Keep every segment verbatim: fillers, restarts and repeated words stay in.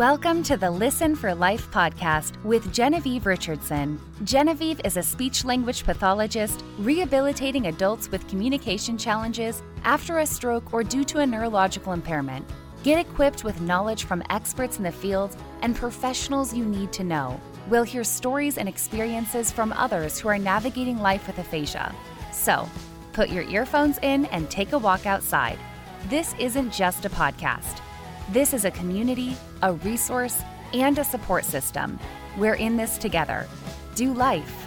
Welcome to the Listen for Life podcast with Genevieve Richardson. Genevieve is a speech-language pathologist rehabilitating adults with communication challenges after a stroke or due to a neurological impairment. Get equipped with knowledge from experts in the field and professionals you need to know. We'll hear stories and experiences from others who are navigating life with aphasia. So, put your earphones in and take a walk outside. This isn't just a podcast. This is a community, a resource, and a support system. We're in this together. Do life.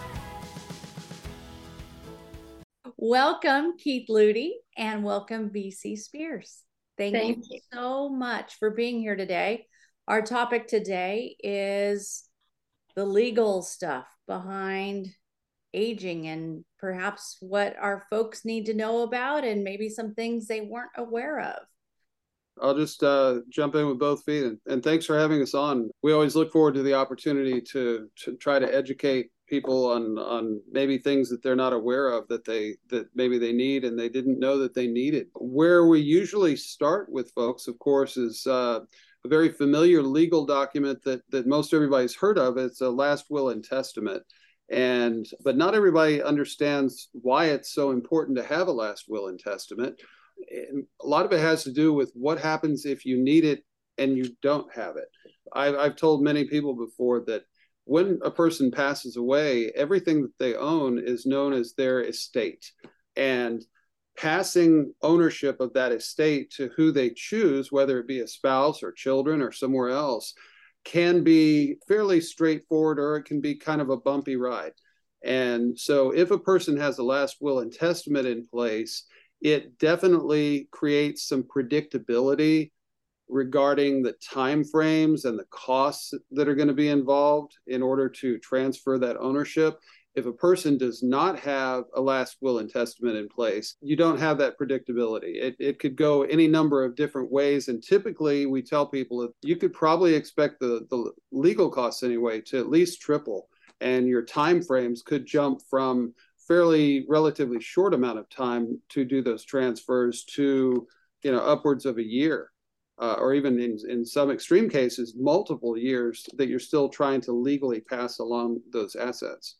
Welcome, Keith Ludy, and welcome, V C Spears. Thank, Thank you, you so much for being here today. Our topic today is the legal stuff behind aging and perhaps what our folks need to know about and maybe some things they weren't aware of. I'll just uh, jump in with both feet, and, and thanks for having us on. We always look forward to the opportunity to to try to educate people on on maybe things that they're not aware of that they that maybe they need and they didn't know that they needed. Where we usually start with folks, of course, is uh, a very familiar legal document that that most everybody's heard of. It's a last will and testament. And but not everybody understands why it's so important to have a last will and testament. And a lot of it has to do with what happens if you need it and you don't have it. I've, I've told many people before that when a person passes away, everything that they own is known as their estate. And passing ownership of that estate to who they choose, whether it be a spouse or children or somewhere else, can be fairly straightforward, or it can be kind of a bumpy ride. And so if a person has a last will and testament in place, it definitely creates some predictability regarding the timeframes and the costs that are going to be involved in order to transfer that ownership. If a person does not have a last will and testament in place, you don't have that predictability. It, it could go any number of different ways. And typically we tell people that you could probably expect the, the legal costs anyway to at least triple. And your timeframes could jump from fairly relatively short amount of time to do those transfers to, you know, upwards of a year, uh, or even in, in some extreme cases, multiple years that you're still trying to legally pass along those assets.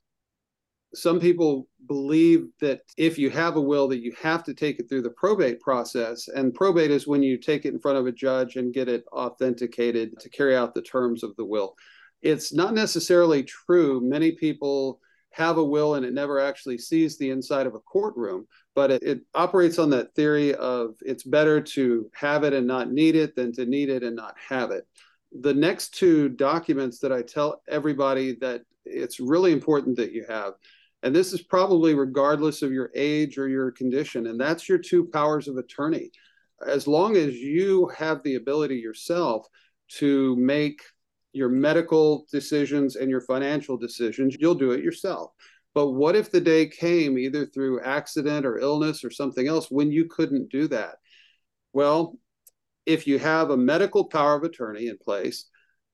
Some people believe that if you have a will that you have to take it through the probate process, and probate is when you take it in front of a judge and get it authenticated to carry out the terms of the will. It's not necessarily true. Many people have a will and it never actually sees the inside of a courtroom, but it, it operates on that theory of it's better to have it and not need it than to need it and not have it. The next two documents that I tell everybody that it's really important that you have, and this is probably regardless of your age or your condition, and that's your two powers of attorney. As long as you have the ability yourself to make your medical decisions and your financial decisions, you'll do it yourself. But what if the day came, either through accident or illness or something else, when you couldn't do that? Well, if you have a medical power of attorney in place,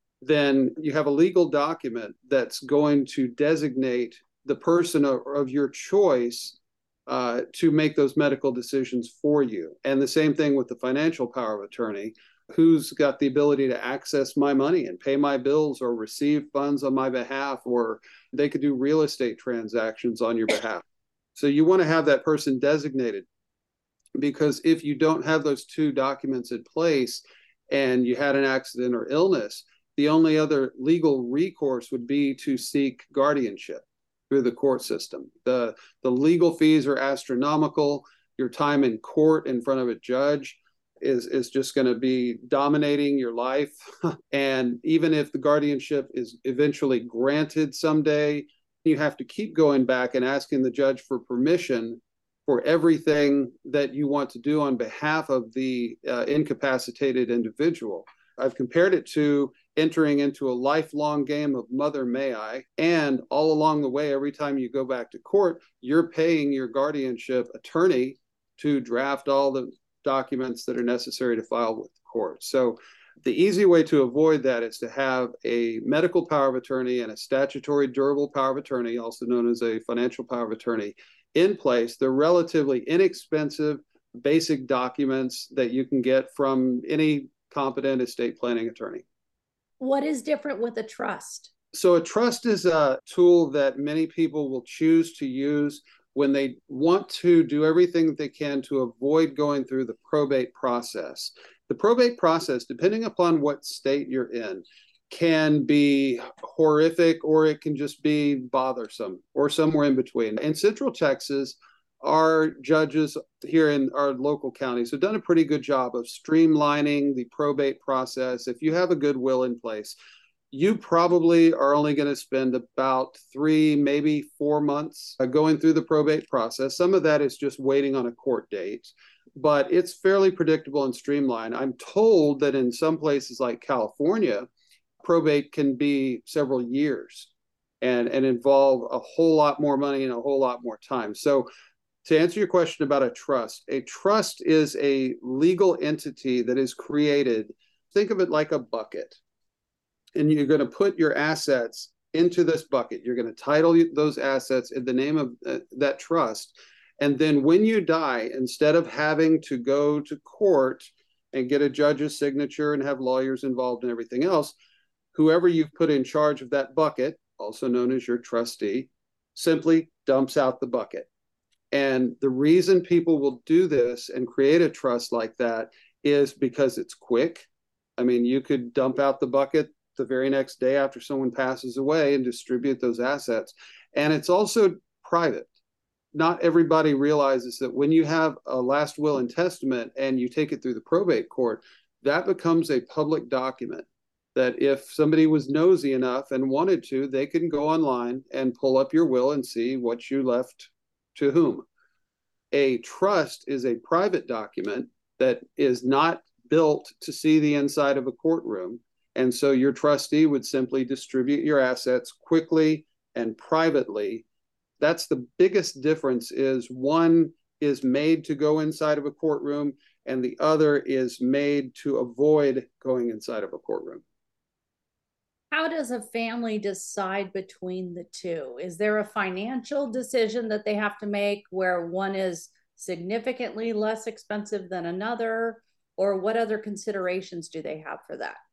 then you have a legal document that's going to designate the person of, of your choice uh, to make those medical decisions for you. And the same thing with the financial power of attorney. Who's got the ability to access my money and pay my bills or receive funds on my behalf, or they could do real estate transactions on your behalf. So you want to have that person designated, because if you don't have those two documents in place and you had an accident or illness, the only other legal recourse would be to seek guardianship through the court system. The, the legal fees are astronomical. Your time in court in front of a judge is is just going to be dominating your life. And even if the guardianship is eventually granted someday, you have to keep going back and asking the judge for permission for everything that you want to do on behalf of the uh, incapacitated individual. I've compared it to entering into a lifelong game of Mother May I, and all along the way, every time you go back to court, you're paying your guardianship attorney to draft all the documents that are necessary to file with the court. So the easy way to avoid that is to have a medical power of attorney and a statutory durable power of attorney, also known as a financial power of attorney, in place. They're relatively inexpensive, basic documents that you can get from any competent estate planning attorney. What is different with a trust? So a trust is a tool that many people will choose to use when they want to do everything that they can to avoid going through the probate process. The probate process, depending upon what state you're in, can be horrific, or it can just be bothersome, or somewhere in between. In Central Texas, our judges here in our local counties have done a pretty good job of streamlining the probate process. If you have a good will in place, you probably are only going to spend about three, maybe four months going through the probate process. Some of that is just waiting on a court date, but it's fairly predictable and streamlined. I'm told that in some places like California, probate can be several years and, and involve a whole lot more money and a whole lot more time. So to answer your question about a trust, a trust is a legal entity that is created. Think of it like a bucket. And you're going to put your assets into this bucket. You're going to title those assets in the name of uh, that trust. And then when you die, instead of having to go to court and get a judge's signature and have lawyers involved and everything else, whoever you've put in charge of that bucket, also known as your trustee, simply dumps out the bucket. And the reason people will do this and create a trust like that is because it's quick. I mean, you could dump out the bucket the very next day after someone passes away and distribute those assets. And it's also private. Not everybody realizes that when you have a last will and testament and you take it through the probate court, that becomes a public document that if somebody was nosy enough and wanted to, they can go online and pull up your will and see what you left to whom. A trust is a private document that is not built to see the inside of a courtroom. And so your trustee would simply distribute your assets quickly and privately. That's the biggest difference, is one is made to go inside of a courtroom and the other is made to avoid going inside of a courtroom. How does a family decide between the two? Is there a financial decision that they have to make where one is significantly less expensive than another? Or what other considerations do they have for that?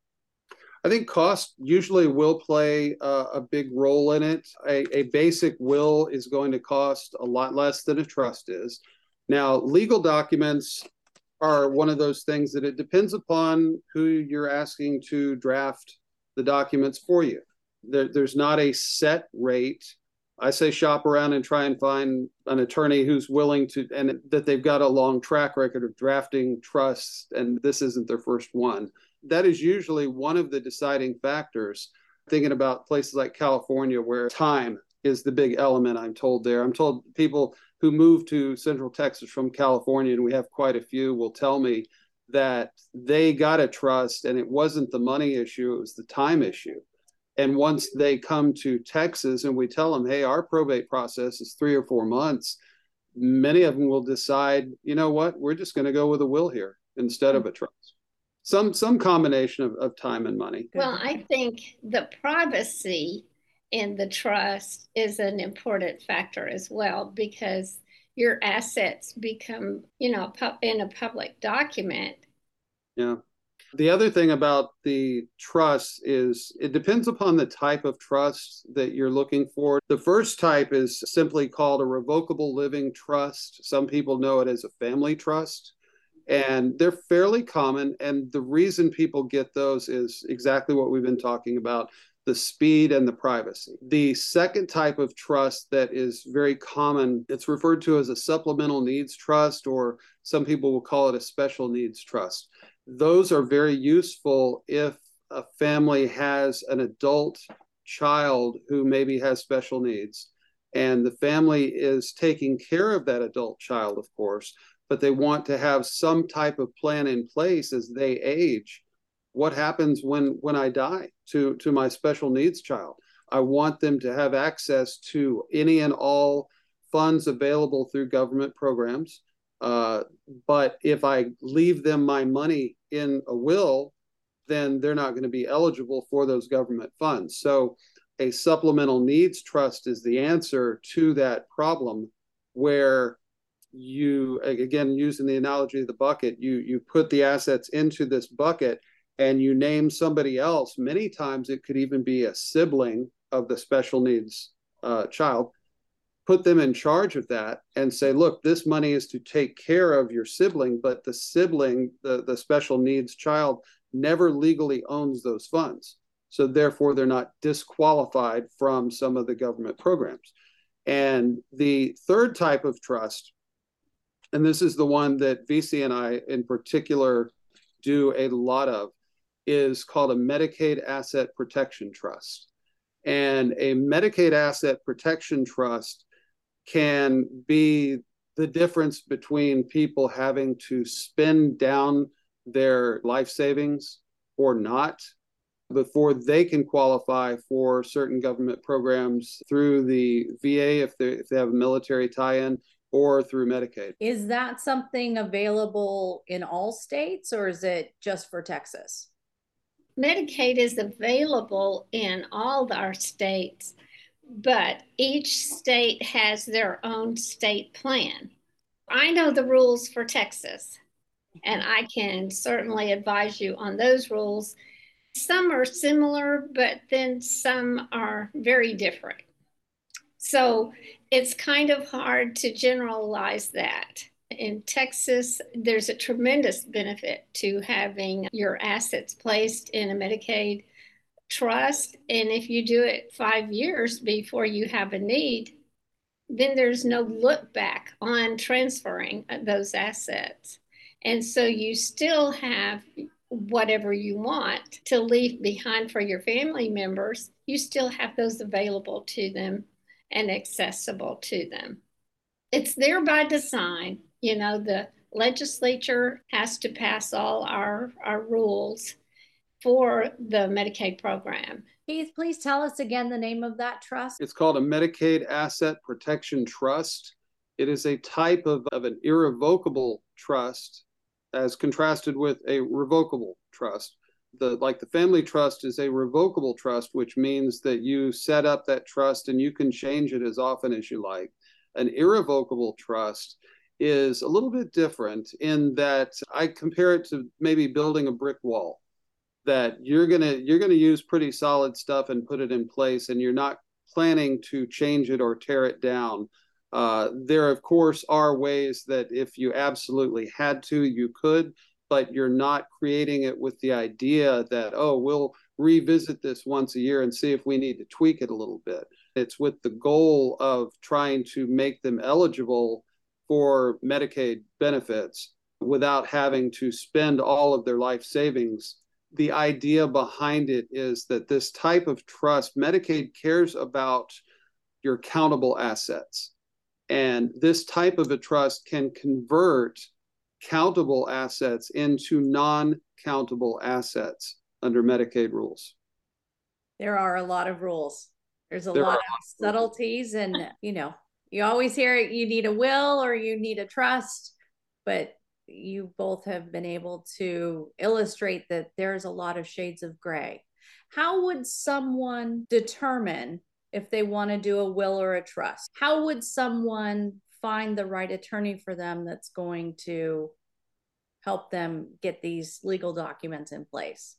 I think cost usually will play uh, a big role in it. A, a basic will is going to cost a lot less than a trust is. Now, legal documents are one of those things that it depends upon who you're asking to draft the documents for you. There, there's not a set rate. I say shop around and try and find an attorney who's willing to, and that they've got a long track record of drafting trusts, and this isn't their first one. That is usually one of the deciding factors. Thinking about places like California, where time is the big element, I'm told there. I'm told people who move to Central Texas from California, and we have quite a few, will tell me that they got a trust and it wasn't the money issue, it was the time issue. And once they come to Texas and we tell them, hey, our probate process is three or four months, many of them will decide, you know what, we're just going to go with a will here instead of a trust. Some some combination of, of time and money. Well, I think the privacy in the trust is an important factor as well, because your assets become, you know, in a public document. Yeah. The other thing about the trust is it depends upon the type of trust that you're looking for. The first type is simply called a revocable living trust. Some people know it as a family trust, and they're fairly common. And the reason people get those is exactly what we've been talking about, the speed and the privacy. The second type of trust that is very common, it's referred to as a supplemental needs trust, or some people will call it a special needs trust. Those are very useful if a family has an adult child who maybe has special needs, and the family is taking care of that adult child, of course, but they want to have some type of plan in place as they age. What happens when, when I die to, to my special needs child? I want them to have access to any and all funds available through government programs. Uh, but if I leave them my money in a will, then they're not going to be eligible for those government funds. So a supplemental needs trust is the answer to that problem, where you, again, using the analogy of the bucket, you, you put the assets into this bucket, and you name somebody else, many times it could even be a sibling of the special needs uh, child, put them in charge of that and say, look, this money is to take care of your sibling, but the sibling, the, the special needs child, never legally owns those funds. So therefore, they're not disqualified from some of the government programs. And the third type of trust, and this is the one that V C and I in particular do a lot of, is called a Medicaid Asset Protection Trust. And a Medicaid Asset Protection Trust can be the difference between people having to spend down their life savings or not before they can qualify for certain government programs through the V A if they, if they have a military tie-in, or through Medicaid. Is that something available in all states, or is it just for Texas? Medicaid is available in all our states, but each state has their own state plan. I know the rules for Texas, and I can certainly advise you on those rules. Some are similar, but then some are very different. So it's kind of hard to generalize that. In Texas, there's a tremendous benefit to having your assets placed in a Medicaid trust. And if you do it five years before you have a need, then there's no look back on transferring those assets. And so you still have whatever you want to leave behind for your family members. You still have those available to them and accessible to them. It's there by design. You know, the legislature has to pass all our, our rules for the Medicaid program. Keith, please tell us again the name of that trust. It's called a Medicaid Asset Protection Trust. It is a type of, of an irrevocable trust as contrasted with a revocable trust. The, like the family trust is a revocable trust, which means that you set up that trust and you can change it as often as you like. An irrevocable trust is a little bit different in that I compare it to maybe building a brick wall, that you're gonna you're gonna use pretty solid stuff and put it in place, and you're not planning to change it or tear it down. Uh, there, of course, are ways that if you absolutely had to, you could, but you're not creating it with the idea that, oh, we'll revisit this once a year and see if we need to tweak it a little bit. It's with the goal of trying to make them eligible for Medicaid benefits without having to spend all of their life savings. The idea behind it is that this type of trust, Medicaid cares about your countable assets. And this type of a trust can convert countable assets into non-countable assets under Medicaid rules. There are a lot of rules. There's a There lot are. of subtleties, and, you know, you always hear you need a will or you need a trust, but you both have been able to illustrate that there's a lot of shades of gray. How would someone determine if they want to do a will or a trust? How would someone find the right attorney for them that's going to help them get these legal documents in place?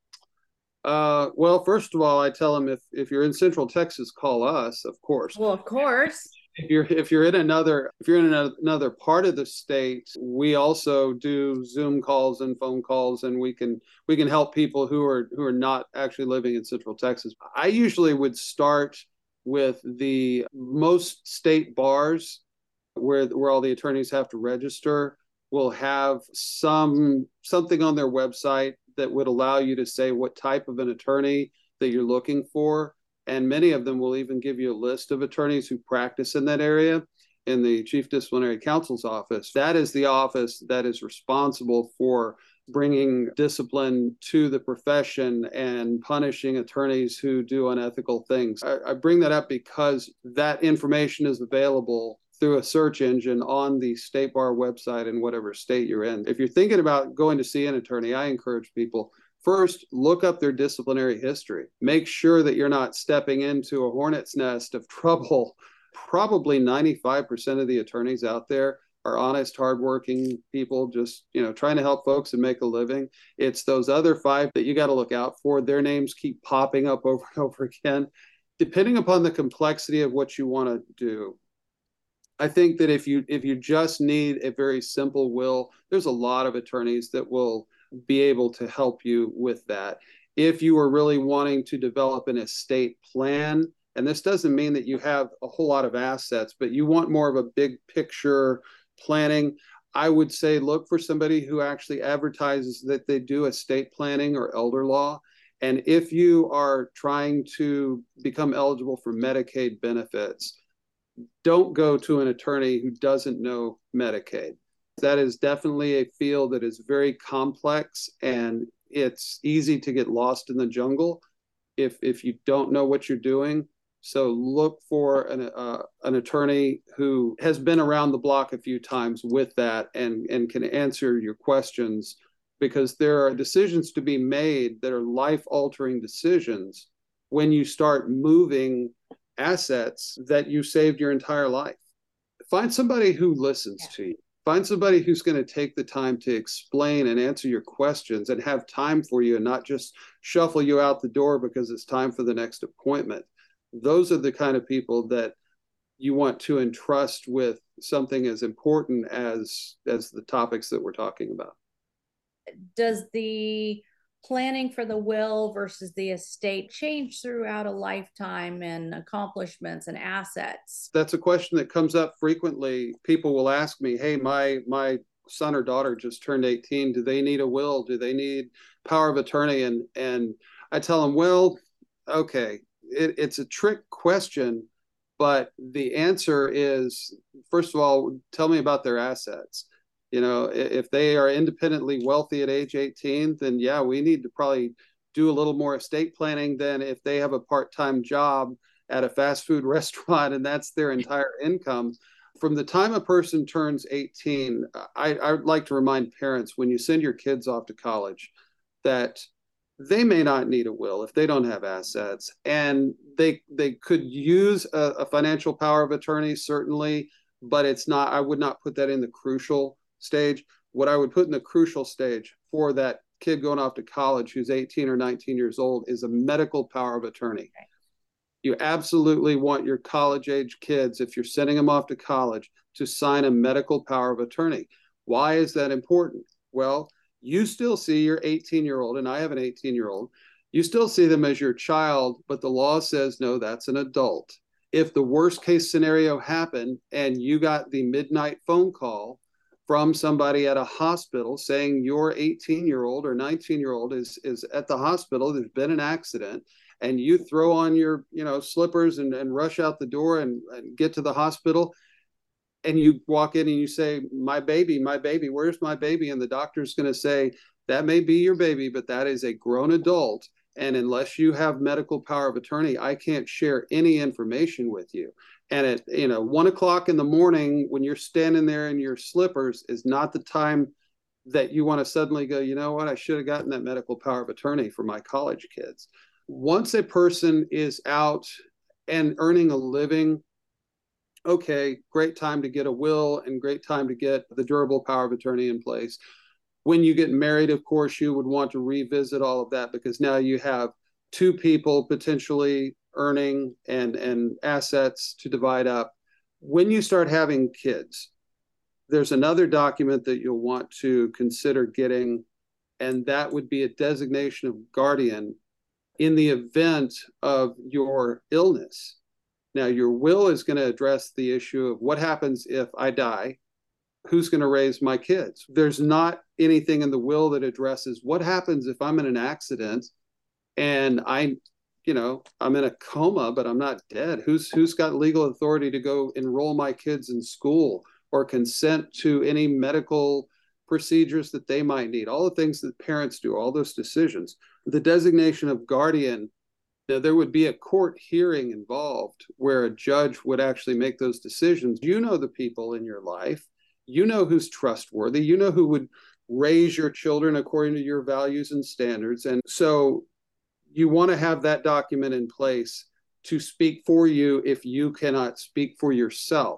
Uh, well, first of all, I tell them if, if you're in Central Texas, call us, of course. Well, of course. If you're if you're in another if you're in another part of the state, we also do Zoom calls and phone calls, and we can we can help people who are who are not actually living in Central Texas. I usually would start with the most state bars where where all the attorneys have to register will have some something on their website that would allow you to say what type of an attorney that you're looking for. And many of them will even give you a list of attorneys who practice in that area in the Chief Disciplinary Counsel's office. That is the office that is responsible for bringing discipline to the profession and punishing attorneys who do unethical things. I, I bring that up because that information is available through a search engine on the State Bar website in whatever state you're in. If you're thinking about going to see an attorney, I encourage people, first, look up their disciplinary history. Make sure that you're not stepping into a hornet's nest of trouble. Probably ninety-five percent of the attorneys out there are honest, hardworking people, just, you know, trying to help folks and make a living. It's those other five that you got to look out for. Their names keep popping up over and over again, depending upon the complexity of what you want to do. I think that if you if you just need a very simple will, there's a lot of attorneys that will be able to help you with that. If you are really wanting to develop an estate plan, and this doesn't mean that you have a whole lot of assets, but you want more of a big picture planning, I would say look for somebody who actually advertises that they do estate planning or elder law. And if you are trying to become eligible for Medicaid benefits, don't go to an attorney who doesn't know Medicaid. That is definitely a field that is very complex, and it's easy to get lost in the jungle if if you don't know what you're doing. So look for an uh, an attorney who has been around the block a few times with that and and can answer your questions, because there are decisions to be made that are life-altering decisions when you start moving assets that you saved your entire life. Find somebody who listens yeah. to you. Find somebody who's going to take the time to explain and answer your questions and have time for you, and not just shuffle you out the door because it's time for the next appointment. Those are the kind of people that you want to entrust with something as important as as the topics that we're talking about. Does the planning for the will versus the estate change throughout a lifetime, and accomplishments and assets? That's a question that comes up frequently. People will ask me, hey, my my son or daughter just turned eighteen. Do they need a will? Do they need power of attorney? And and I tell them, well, okay, it, it's a trick question, but the answer is, first of all, tell me about their assets. You know, if they are independently wealthy at age eighteen, then yeah, we need to probably do a little more estate planning than if they have a part-time job at a fast food restaurant and that's their entire income. From the time a person turns eighteen, I, I would like to remind parents, when you send your kids off to college, that they may not need a will if they don't have assets, and they they could use a, a financial power of attorney, certainly, but it's not, I would not put that in the crucial stage. What I would put in the crucial stage for that kid going off to college who's eighteen or nineteen years old is a medical power of attorney. Okay. You absolutely want your college age kids, if you're sending them off to college, to sign a medical power of attorney. Why is that important? Well, you still see your eighteen year old, and I have an eighteen year old, you still see them as your child, but the law says, no, that's an adult. If the worst case scenario happened and you got the midnight phone call from somebody at a hospital saying your eighteen year old or nineteen year old is, is at the hospital, there's been an accident, and you throw on your, you know, slippers and, and rush out the door and, and get to the hospital, and you walk in and you say, my baby, my baby, where's my baby? And the doctor's going to say, that may be your baby, but that is a grown adult. And unless you have medical power of attorney, I can't share any information with you. And at, you know, one o'clock in the morning, when you're standing there in your slippers, is not the time that you want to suddenly go, you know what, I should have gotten that medical power of attorney for my college kids. Once a person is out and earning a living, okay, great time to get a will and great time to get the durable power of attorney in place. When you get married, of course, you would want to revisit all of that, because now you have two people potentially earning and, and assets to divide up. When you start having kids, there's another document that you'll want to consider getting, and that would be a designation of guardian in the event of your illness. Now, your will is going to address the issue of what happens if I die, who's going to raise my kids? There's not anything in the will that addresses what happens if I'm in an accident and I, you know, I'm in a coma, but I'm not dead. Who's who's got legal authority to go enroll my kids in school or consent to any medical procedures that they might need? All the things that parents do, all those decisions. The designation of guardian, now, there would be a court hearing involved where a judge would actually make those decisions. You know the people in your life. You know who's trustworthy. You know who would raise your children according to your values and standards. And so you want to have that document in place to speak for you if you cannot speak for yourself.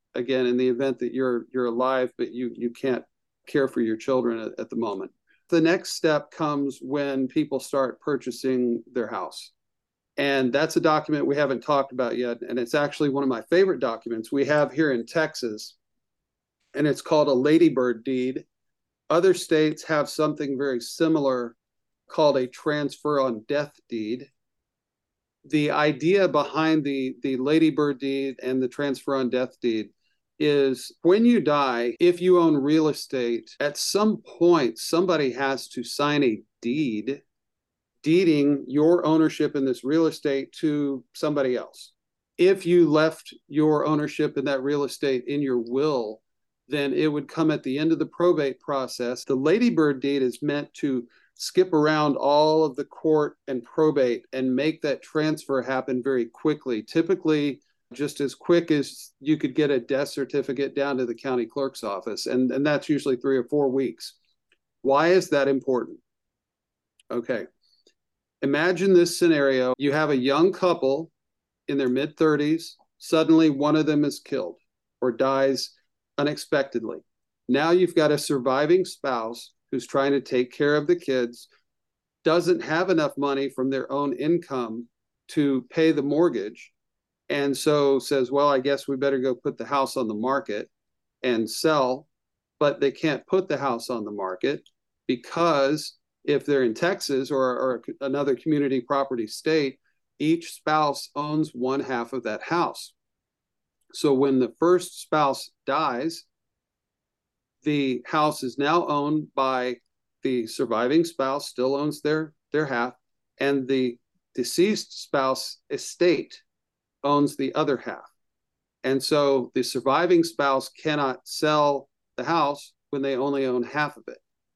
again, in the event that you're you're alive, but you you can't care for your children at, at the moment. The next step comes when people start purchasing their house. And that's a document we haven't talked about yet. And it's actually one of my favorite documents we have here in Texas. And it's called a ladybird deed. Other states have something very similar called a transfer on death deed. The idea behind the, the ladybird deed and the transfer on death deed is when you die, if you own real estate, at some point, somebody has to sign a deed deeding your ownership in this real estate to somebody else. If you left your ownership in that real estate in your will, then it would come at the end of the probate process. The ladybird deed is meant to skip around all of the court and probate and make that transfer happen very quickly, typically just as quick as you could get a death certificate down to the county clerk's office. And, and that's usually three or four weeks. Why is that important? Okay. Imagine this scenario. You have a young couple in their mid thirties. Suddenly one of them is killed or dies unexpectedly. Now you've got a surviving spouse who's trying to take care of the kids, doesn't have enough money from their own income to pay the mortgage, and so says, well, I guess we better go put the house on the market and sell. But they can't put the house on the market because if they're in Texas or, or another community property state, each spouse owns one half of that house. So when the first spouse dies, the house is now owned by the surviving spouse, still owns their, their half, and the deceased spouse estate owns the other half. And so the surviving spouse cannot sell the house when they only own half of it.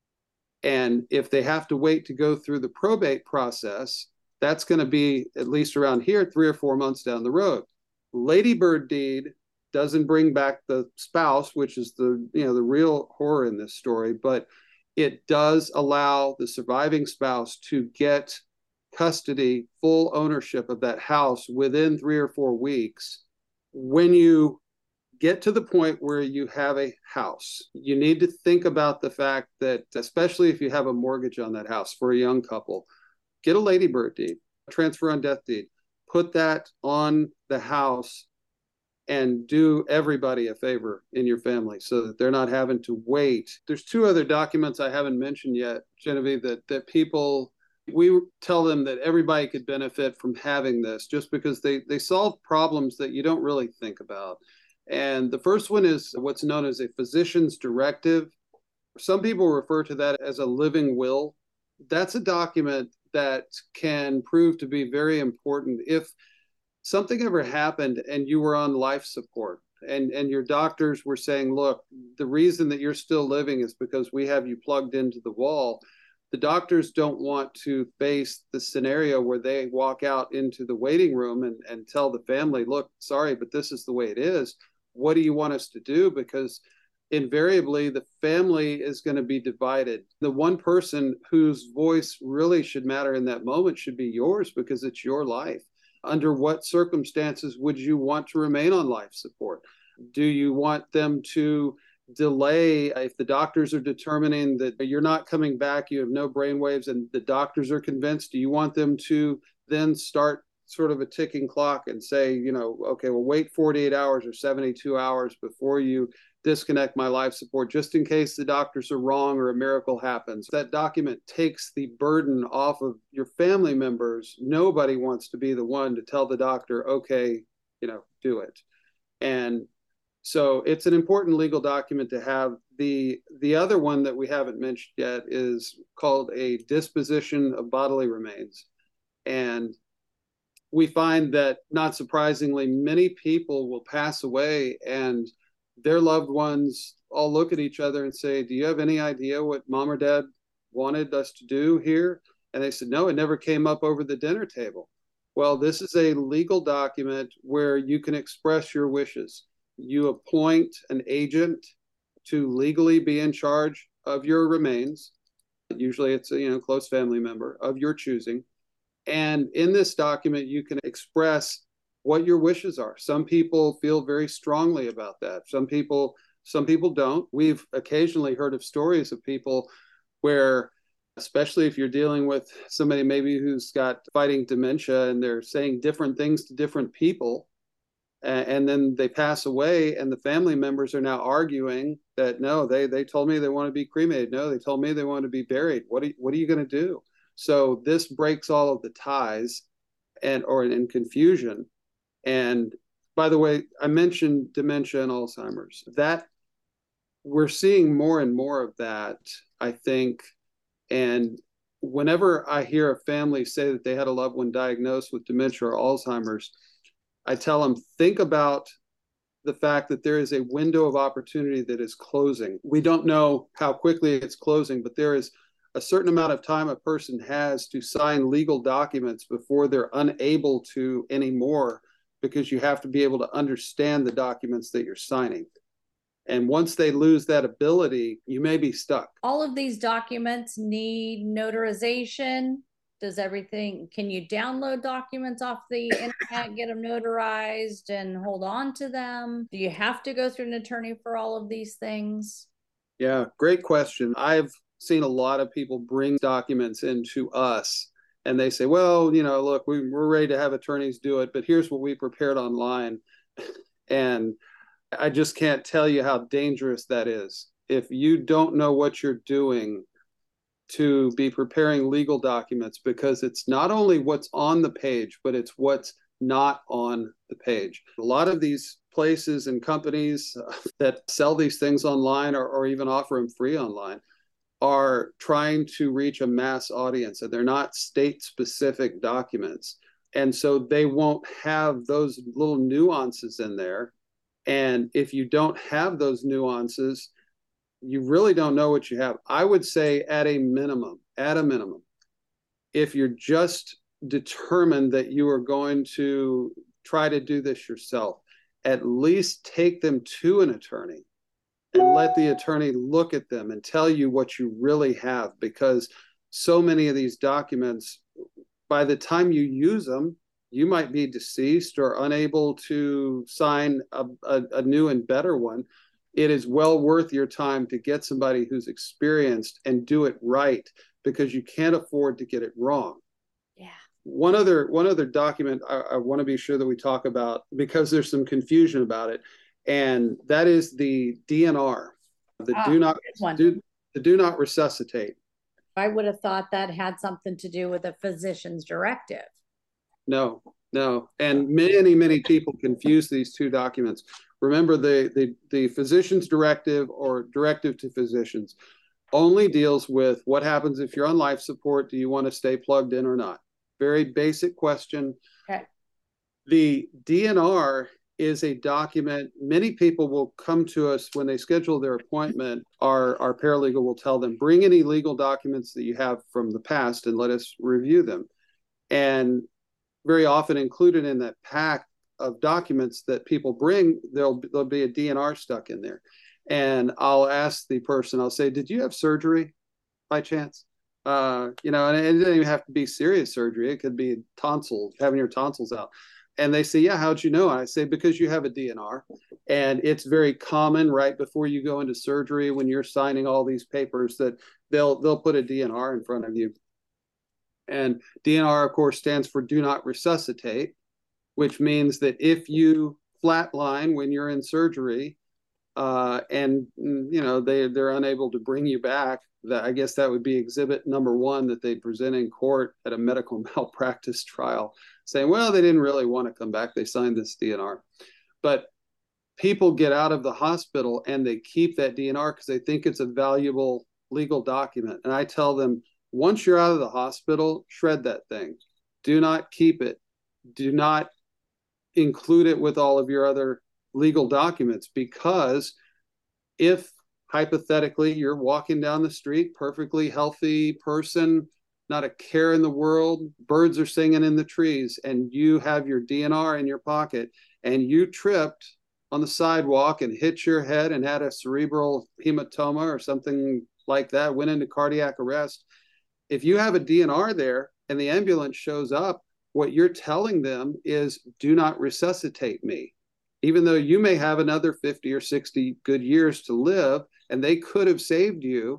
And if they have to wait to go through the probate process, that's going to be, at least around here, three or four months down the road. Ladybird deed doesn't bring back the spouse, which is the, you know, the real horror in this story, but it does allow the surviving spouse to get custody, full ownership of that house within three or four weeks. When you get to the point where you have a house, you need to think about the fact that, especially if you have a mortgage on that house for a young couple, get a ladybird deed, transfer on death deed, put that on the house, and do everybody a favor in your family so that they're not having to wait. There's two other documents I haven't mentioned yet, Genevieve, that, that people, we tell them that everybody could benefit from having this just because they, they solve problems that you don't really think about. And the first one is what's known as a physician's directive. Some people refer to that as a living will. That's a document that can prove to be very important if something ever happened and you were on life support and, and your doctors were saying, look, the reason that you're still living is because we have you plugged into the wall. The doctors don't want to face the scenario where they walk out into the waiting room and, and tell the family, look, sorry, but this is the way it is. What do you want us to do? Because invariably the family is going to be divided. The one person whose voice really should matter in that moment should be yours because it's your life. Under what circumstances would you want to remain on life support? Do you want them to delay if the doctors are determining that you're not coming back, you have no brain waves, and the doctors are convinced? Do you want them to then start sort of a ticking clock and say, you know, okay, well, wait forty-eight hours or seventy-two hours before you disconnect my life support, just in case the doctors are wrong or a miracle happens? That document takes the burden off of your family members. Nobody wants to be the one to tell the doctor, okay, you know, do it. And so it's an important legal document to have. The, the other one that we haven't mentioned yet is called a disposition of bodily remains. And we find that, not surprisingly, many people will pass away and their loved ones all look at each other and say, do you have any idea what mom or dad wanted us to do here? And they said, no, it never came up over the dinner table. Well, this is a legal document where you can express your wishes. You appoint an agent to legally be in charge of your remains. Usually it's a, you know, close family member of your choosing. And in this document, you can express what your wishes are. Some people feel very strongly about that. Some people, some people don't. We've occasionally heard of stories of people where, especially if you're dealing with somebody maybe who's got fighting dementia and they're saying different things to different people, and then they pass away and the family members are now arguing that, no, they they told me they want to be cremated. No, they told me they want to be buried. What are, what are you going to do? So this breaks all of the ties and or in confusion. And by the way, I mentioned dementia and Alzheimer's. That we're seeing more and more of that, I think. And whenever I hear a family say that they had a loved one diagnosed with dementia or Alzheimer's, I tell them, think about the fact that there is a window of opportunity that is closing. We don't know how quickly it's closing, but there is a certain amount of time a person has to sign legal documents before they're unable to anymore, because you have to be able to understand the documents that you're signing. And once they lose that ability, you may be stuck. All of these documents need notarization. Does everything, can you download documents off the internet, get them notarized and hold on to them? Do you have to go through an attorney for all of these things? Yeah, great question. I've seen a lot of people bring documents into us and they say, well, you know, look, we, we're ready to have attorneys do it, but here's what we prepared online. And I just can't tell you how dangerous that is. If you don't know what you're doing to be preparing legal documents, because it's not only what's on the page, but it's what's not on the page. A lot of these places and companies that sell these things online or, or even offer them free online are trying to reach a mass audience, and they're not state-specific documents. And so they won't have those little nuances in there. And if you don't have those nuances, you really don't know what you have. I would say at a minimum, at a minimum, if you're just determined that you are going to try to do this yourself, at least take them to an attorney and let the attorney look at them and tell you what you really have. Because so many of these documents, by the time you use them, you might be deceased or unable to sign a, a, a new and better one. It is well worth your time to get somebody who's experienced and do it right, because you can't afford to get it wrong. Yeah. One other one other document I, I want to be sure that we talk about, because there's some confusion about it, and that is the D N R, the ah, do not do the do not resuscitate. I would have thought that had something to do with a physician's directive. No, no, and many many people confuse these two documents. Remember, the, the, the physician's directive or directive to physicians only deals with what happens if you're on life support. Do you want to stay plugged in or not? Very basic question. Okay. The D N R is a document. Many people will come to us when they schedule their appointment. Our, our paralegal will tell them, bring any legal documents that you have from the past and let us review them. And very often included in that pack of documents that people bring, there'll, there'll be a D N R stuck in there. And I'll ask the person, I'll say, did you have surgery by chance? Uh, you know, and it doesn't even have to be serious surgery. It could be tonsils, having your tonsils out. And they say, yeah, how'd you know? And I say, because you have a D N R. And it's very common right before you go into surgery, when you're signing all these papers, that they'll they'll put a D N R in front of you. And D N R, of course, stands for do not resuscitate, which means that if you flatline when you're in surgery, uh, and you know they they're unable to bring you back, that I guess that would be exhibit number one that they present in court at a medical malpractice trial, saying, well, they didn't really want to come back, they signed this D N R. But people get out of the hospital and they keep that D N R because they think it's a valuable legal document. And I tell them, once you're out of the hospital, shred that thing. Do not keep it. Do not include it with all of your other legal documents, because if hypothetically you're walking down the street, perfectly healthy person, not a care in the world, birds are singing in the trees, and you have your D N R in your pocket and you tripped on the sidewalk and hit your head and had a cerebral hematoma or something like that, went into cardiac arrest. If you have a D N R there and the ambulance shows up, what you're telling them is, do not resuscitate me. Even though you may have another fifty or sixty good years to live, and they could have saved you,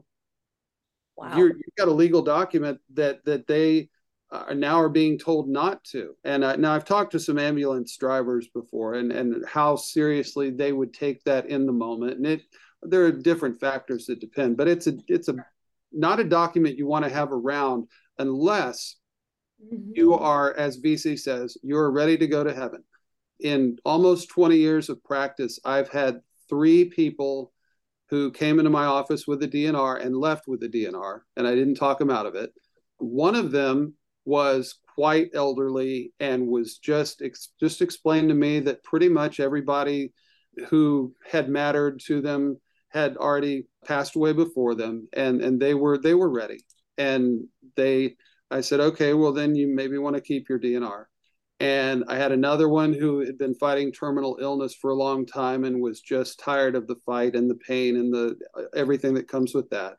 wow. you're, you've got a legal document that that they are now are being told not to. And uh, now I've talked to some ambulance drivers before, and, and how seriously they would take that in the moment. And it there are different factors that depend, but it's a it's a not a document you want to have around unless mm-hmm. you are, as V C says, you're ready to go to heaven. In almost twenty years of practice, I've had three people who came into my office with a D N R and left with a D N R, and I didn't talk them out of it. One of them was quite elderly and was just just explained to me that pretty much everybody who had mattered to them had already passed away before them, and and they were they were ready. And they I said, okay, well then you maybe want to keep your D N R. And I had another one who had been fighting terminal illness for a long time and was just tired of the fight and the pain and the everything that comes with that.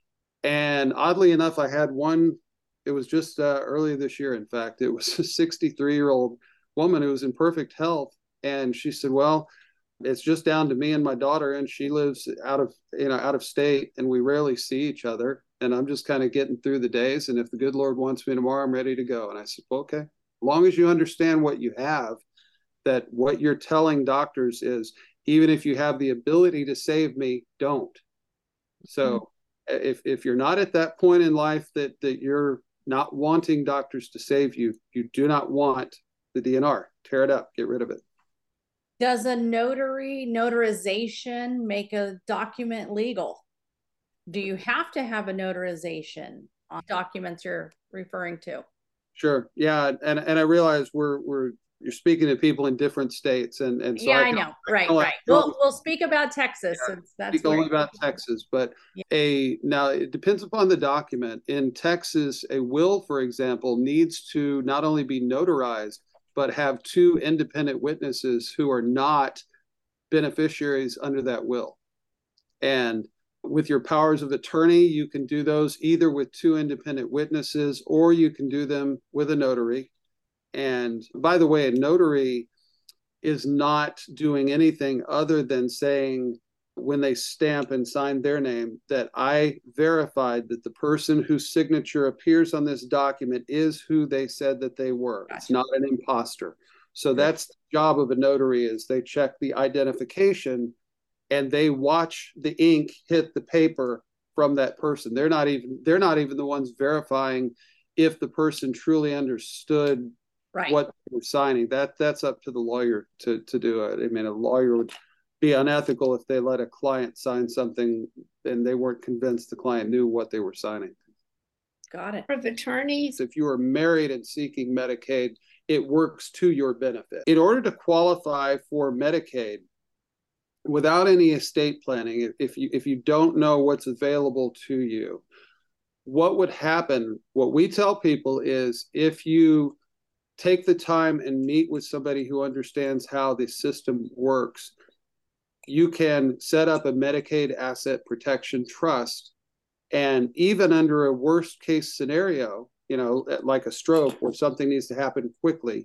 And oddly enough, I had one, it was just uh, earlier this year, in fact, it was a sixty-three-year-old woman who was in perfect health. And she said, well, it's just down to me and my daughter, and she lives out of, you know, out of state, and we rarely see each other. And I'm just kind of getting through the days. And if the good Lord wants me tomorrow, I'm ready to go. And I said, well, okay. As long as you understand what you have, that what you're telling doctors is, even if you have the ability to save me, don't. So mm-hmm. if if you're not at that point in life that that you're not wanting doctors to save you, you do not want the D N R. Tear it up, get rid of it. Does a notary notarization make a document legal? Do you have to have a notarization on documents you're referring to? Sure. Yeah. And and I realize we're we're you're speaking to people in different states, and and so yeah, I, I know. I right, I right. We'll we'll speak about Texas. Yeah, since that's speak only about Texas, but yeah. a now it depends upon the document. In Texas, a will, for example, needs to not only be notarized, but have two independent witnesses who are not beneficiaries under that will. And with your powers of attorney, you can do those either with two independent witnesses, or you can do them with a notary. And by the way, a notary is not doing anything other than saying, when they stamp and sign their name, that I verified that the person whose signature appears on this document is who they said that they were. Gotcha. It's not an imposter. So Good. That's the job of a notary, is they check the identification and they watch the ink hit the paper from that person. They're not even they're not even the ones verifying if the person truly understood right. what they were signing. That that's up to the lawyer to to do it. I mean, a lawyer would be unethical if they let a client sign something and they weren't convinced the client knew what they were signing. Got it. For attorneys, if you are married and seeking Medicaid, it works to your benefit. In order to qualify for Medicaid, without any estate planning, if you if you don't know what's available to you, what would happen, what we tell people is, if you take the time and meet with somebody who understands how the system works, you can set up a Medicaid asset protection trust. And even under a worst case scenario, you know, like a stroke where something needs to happen quickly,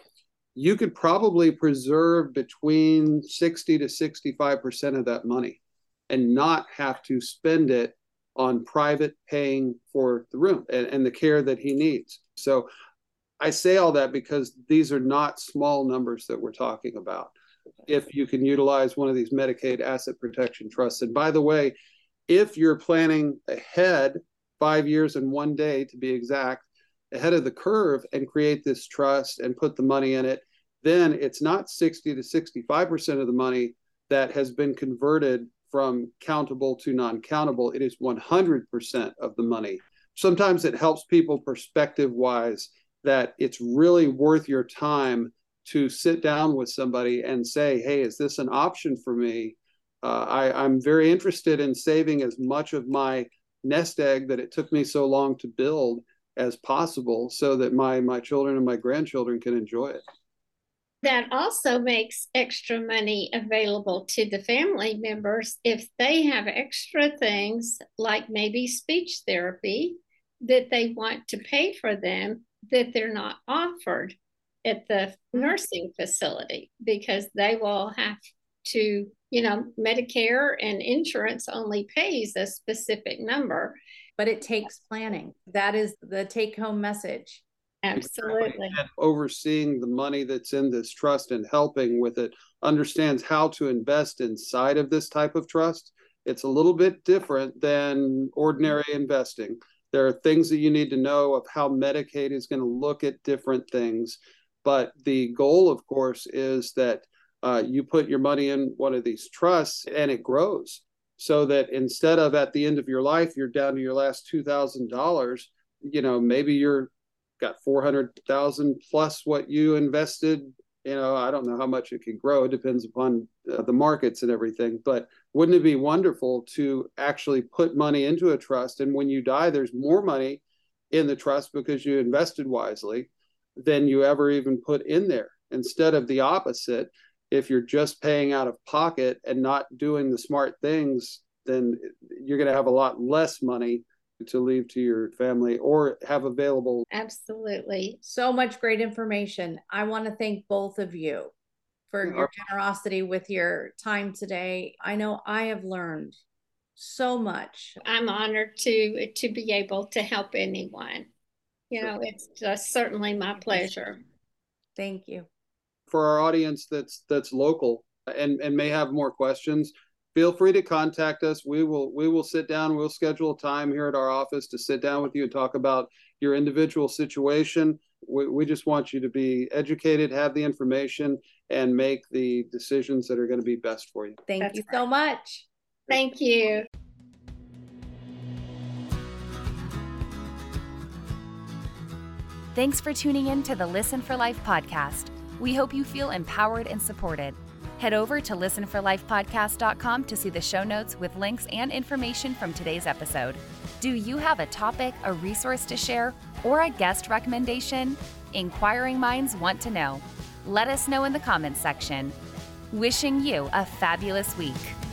you could probably preserve between sixty to sixty-five percent of that money and not have to spend it on private paying for the room and, and the care that he needs. So I say all that because these are not small numbers that we're talking about. If you can utilize one of these Medicaid asset protection trusts. And by the way, if you're planning ahead, five years and one day to be exact, ahead of the curve, and create this trust and put the money in it, then it's not sixty to sixty-five percent of the money that has been converted from countable to non-countable. It is one hundred percent of the money. Sometimes it helps people perspective-wise that it's really worth your time to sit down with somebody and say, hey, is this an option for me? Uh, I, I'm very interested in saving as much of my nest egg that it took me so long to build as possible, so that my my children and my grandchildren can enjoy it. That also makes extra money available to the family members if they have extra things like maybe speech therapy that they want to pay for them. that they're not offered at the nursing facility, because they will have to, you know, Medicare and insurance only pays a specific number. But it takes planning. That is the take-home message. Absolutely. And overseeing the money that's in this trust and helping with it understands how to invest inside of this type of trust. It's a little bit different than ordinary investing. There are things that you need to know of how Medicaid is going to look at different things. But the goal, of course, is that uh, you put your money in one of these trusts and it grows. So that instead of at the end of your life, you're down to your last two thousand dollars, you know, maybe you're got four hundred thousand plus what you invested. You know, I don't know how much it could grow. It depends upon uh, the markets and everything. But wouldn't it be wonderful to actually put money into a trust? And when you die, there's more money in the trust because you invested wisely than you ever even put in there. Instead of the opposite, if you're just paying out of pocket and not doing the smart things, then you're going to have a lot less money to leave to your family or have available. Absolutely. So much great information. I want to thank both of you for your generosity with your time today. I know I have learned so much. I'm honored to to be able to help anyone. You know, it's just certainly my pleasure. Thank you. For our audience that's that's local and, and may have more questions, feel free to contact us. We will we will sit down. We'll schedule a time here at our office to sit down with you and talk about your individual situation. We, we just want you to be educated, have the information, and make the decisions that are going to be best for you. Thank That's you right. so much. Thank you. Thanks for tuning in to the Listen for Life podcast. We hope you feel empowered and supported. Head over to listen for life podcast dot com to see the show notes with links and information from today's episode. Do you have a topic, a resource to share, or a guest recommendation? Inquiring minds want to know. Let us know in the comments section. Wishing you a fabulous week.